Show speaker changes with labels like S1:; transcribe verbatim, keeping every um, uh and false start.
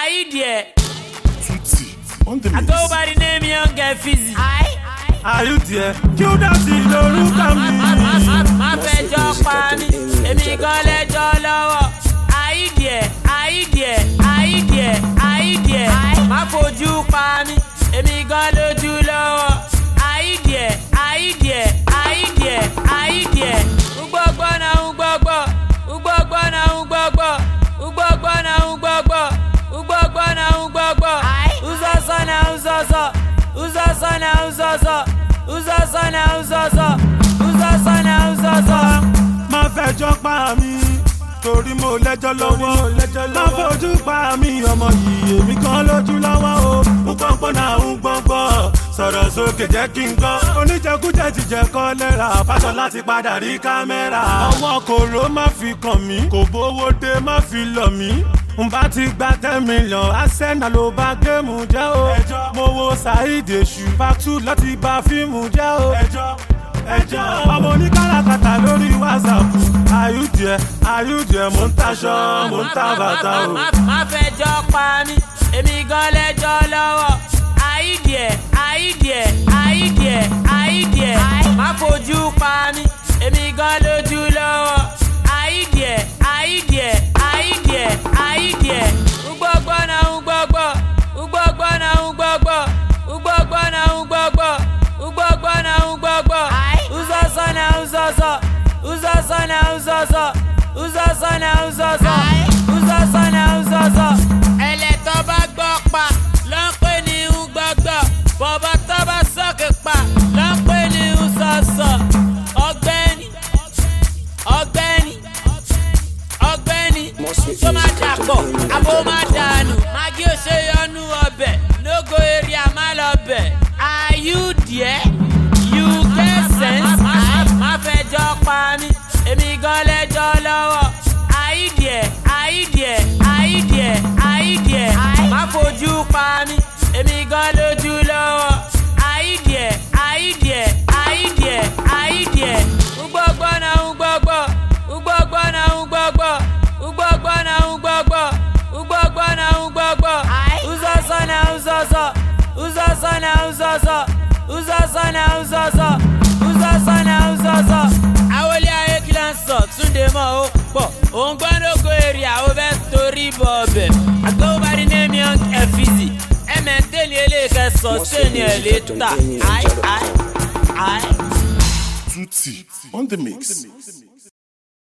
S1: Aye there.
S2: Tutti on the
S1: I
S2: mix.
S1: go by the name Young Get Fizzy. Aye.
S3: Are you there? Kí ó dá sí lórúkọ mi.
S1: Má fẹjọ́ pa mí, èmi gan lẹ́jọ́ lọ́wọ́. Aye there, aye there, aye there, aye there. Má fojú pa mí, èmi gan lójú lọ́wọ́. Aye there, aye there, aye there, aye there. Ugbọ́gbọ́ na ugbọ́gbọ́, ugbọ́gbọ́ na ugbọ́gbọ́, ugbọ́gbọ́ na ugbọ́gbọ́, ugbọ́gbọ́ na ugbọ́gbọ́. Uzọ́sọ́ na uzọ́sọ́, uzọ́sọ́ na uzọ́sọ́, uzọ́sọ́ na uzọ́sọ́, uzọ́sọ́ na uzọ́sọ́.
S3: Má fẹjọ́ pa mí torí mo lẹ́jọ́ lọ́wọ́. Má fojú pa mí ọmọ yìí èmi kan lójú lọ́wọ́ o. Ugbọ́gbọ́ na ugbọ́gbọ́ sọ̀rọ̀ sókè jẹ́ kí n gbọ́. Oníjẹkújẹ ti jẹ kọ́lẹ́rà fásọ láti padà rí kámẹ́rà. Ọwọ́ kòró má fi kàn mí, kò bówó dé má fi lọ̀ mí. N bá ti gba ten million, Arsenal ló bá géèmù jẹ́ o. Mo wo Saheed Èṣù Pàtó láti bá fíìmù jẹ́ o. Ọmọ oníkàràkàtà lórí WhatsApp. Ayúdìẹ, ayúdìẹ, mò ń taṣọ, mò ń ta bàtà o.
S1: Má fẹjọ́ pa mí, èmi gan lẹ́jọ́ lọ́wọ́. Ayídìẹ, ayídìẹ, ayídìẹ, ayídìẹ. Má fojú pa mí, èmi gan lójú lọ́wọ́. Ayídìẹ, ayídìẹ, ayídìẹ, ayídìẹ. Ugbọ́gbọ́ na ugbọ́gbọ́, ugbọ́gbọ́ na ugbọ́gbọ́, ugbọ́gbọ́ na ugbọ́gbọ́, ugbọ́gbọ́ na ugbọ́gbọ́. Uzọ́sọ́ na uzọ́sọ́, uzọ́sọ́ na uzọ́sọ́, uzọ́sọ́ na uzọ́sọ́, uzọ́sọ́ na uzọ́sọ́. Ẹlẹ́tọ́ bá gbọ́ pa ló ń pè ní ugbọ́gbọ́, bọ̀bọ̀ tó bá sọ́kè pa ló ń pè ní uzọ́sọ́. Ọ̀gbẹ́ni, ọ̀gbẹ́ni, ọ̀gbẹ́ni, tó máa dàpọ̀, àbó máa dànù. Magi ò ṣe yọnu ọbẹ̀, lógo eré àmà lọ́bẹ̀. Are you there? You get sense? Má fẹjọ́ pa mí, èmi gan lẹ́jọ́ lọ́wọ́. Ayídìẹ, ayídìẹ, ayídìẹ, ayídìẹ. Má fojú pa mí, èmi gan lójú lọ́wọ́. Ayídìẹ, ayídìẹ, ayídìẹ, ayídìẹ. Ugbọ́gbọ́ na ugbọ́gbọ́, ugbọ́gbọ́ na ugbọ́gbọ́, ugbọ́gbọ́ na ugbọ́gbọ́, ugbọ́gbọ́ na ugbọ́gbọ́. Uzọ́sọ́ na uzọ́sọ́, uzọ́sọ́ na uzọ́sọ́, uzọ́sọ́ na uzọ́sọ́, uzọ́sọ́ na uzọ́sọ́. Àwọlé ayé kí ló ń sọ, Túndé mọ́ ó pọ̀. Òun gbọ́n lóko èrè àwọn bẹ́ẹ̀ torí bọ̀ ọbẹ̀. Àgbẹ̀wòbárí name Young Get Fizzy. Ẹ̀mẹ̀ntẹ́ni eléyìí sọ sẹ́ni ẹ̀ lè ta. Aye, aye, aye.
S2: Tutti on the mix.